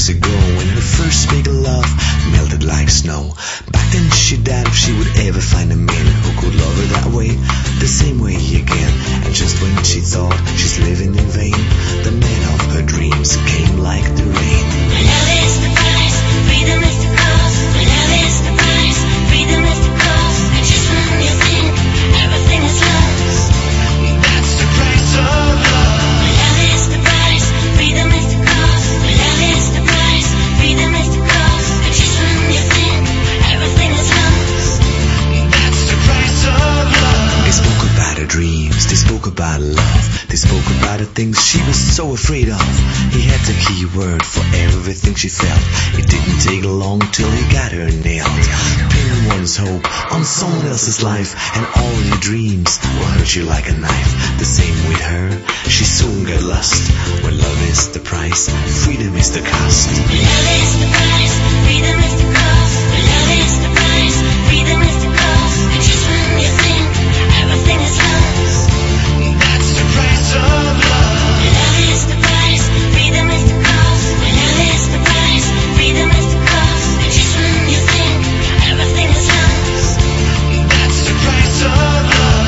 years ago when her first big love melted like snow. Back then she doubted if she would ever find a man who could love her that way, the same way again. And just when she thought she's living in vain, the man of her dreams came like the rain. Love is the price, freedom is the cost. Love is the price, freedom is the cost. And just when you think everything is lost, That's the price of love. love is the price, freedom is the cost. Love is the price, freedom is the cost. And just when you think everything is lost, That's the price of love. They spoke about her dreams, they spoke about love, they spoke about the things she was so afraid of. He had the key word for everything she felt. It didn't take long till he got her nailed. Pinning one's hope on someone else's life, and all your dreams will hurt you like a knife. The same with her, she soon got lost. When love is the price, freedom is the cost. love is the price, freedom is the cost. Love is the price, freedom is the cost. And just when you think everything is lost, That's the price of love. love is the price, freedom is the cost. Love is the price, freedom is the cost. And just when you think everything is lost, That's the price of love.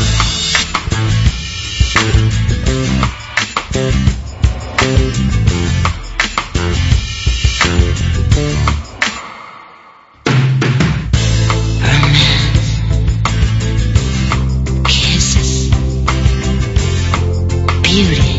kisses, beauty,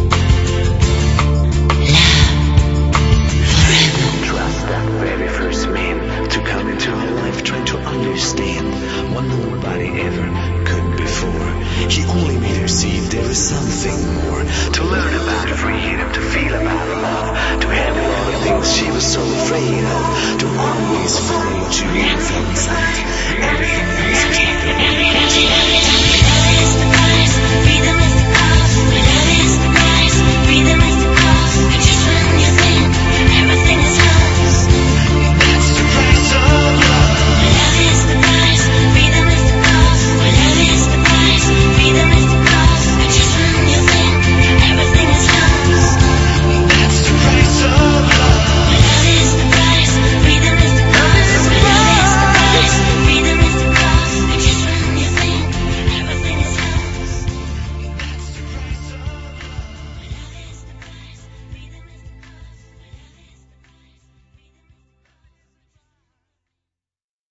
love, forever. Trust that very first man to come into her life, trying to understand what nobody ever could before. He only made her see there was something more, to learn about freedom, to feel about love, to handle all the things she was so afraid of, to always follow what you really felt inside. Everything